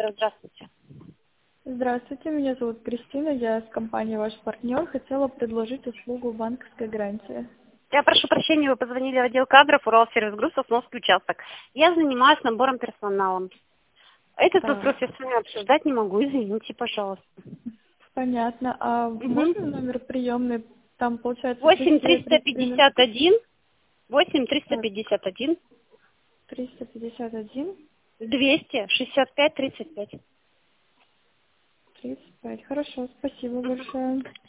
Александра, здравствуйте. Здравствуйте, меня зовут Кристина, я с компании «Ваш партнер». Хотела предложить услугу банковской гарантии. Я прошу прощения, вы позвонили в отдел кадров Уралсервис Групп, Сосновский участок. Я занимаюсь набором персонала. Этот Так, вопрос я с вами обсуждать не могу, извините, пожалуйста. понятно. А Угу. можно номер приемный? Там, получается, восемь все триста представлены. пятьдесят один, восемь триста Так, пятьдесят один, 351, 265 35. 35. Хорошо, спасибо большое.